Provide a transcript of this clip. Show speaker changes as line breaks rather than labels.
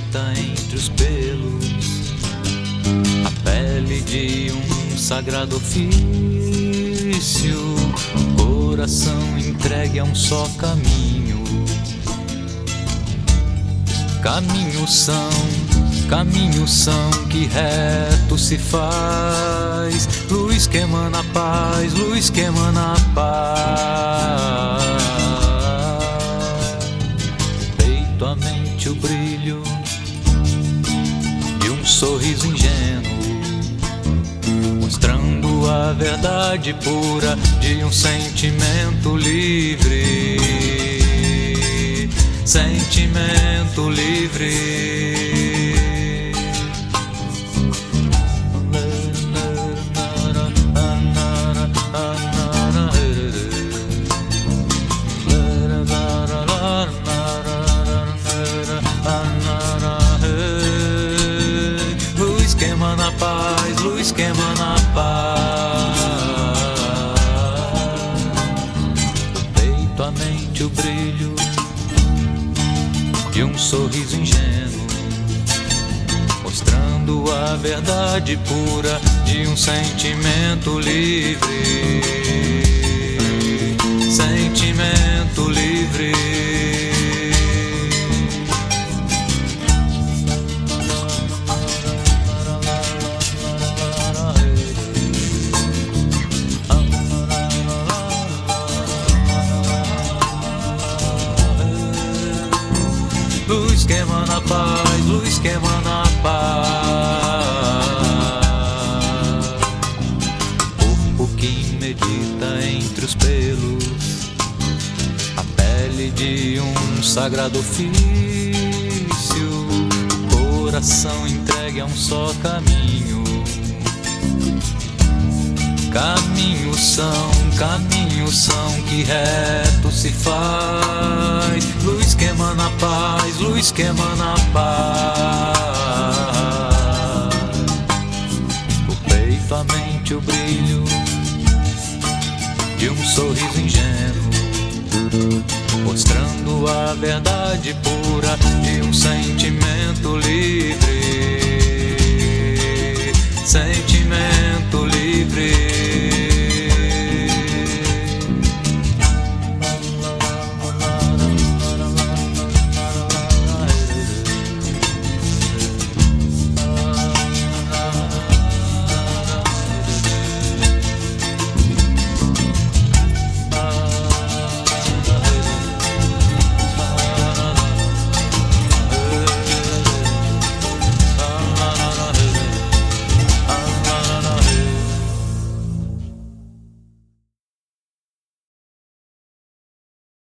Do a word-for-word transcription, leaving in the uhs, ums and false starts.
medita entre os pelos, a pele de um sagrado ofício, coração entregue a um só caminho. Caminhos são, caminhos são que reto se faz, luz que emana paz, luz que emana paz. Peito a mente o brilho de um sorriso ingênuo, mostrando a verdade pura de um sentimento livre. Sentimento livre. Luz que emana paz, luz que emana paz. O peito, a mente, o brilho de um sorriso ingênuo, mostrando a verdade pura de um sentimento livre. Sentimento livre. Luz que emana paz, luz que emana paz. Corpo que medita entre os pelos, a pele de um sagrado ofício, coração entregue a um só caminho. Caminhos são, caminhos são que reto se faz, luz que emana paz, luz que emana paz. O peito, a mente, o brilho de um sorriso ingênuo, mostrando a verdade pura de um sentimento livre. Sentimento livre.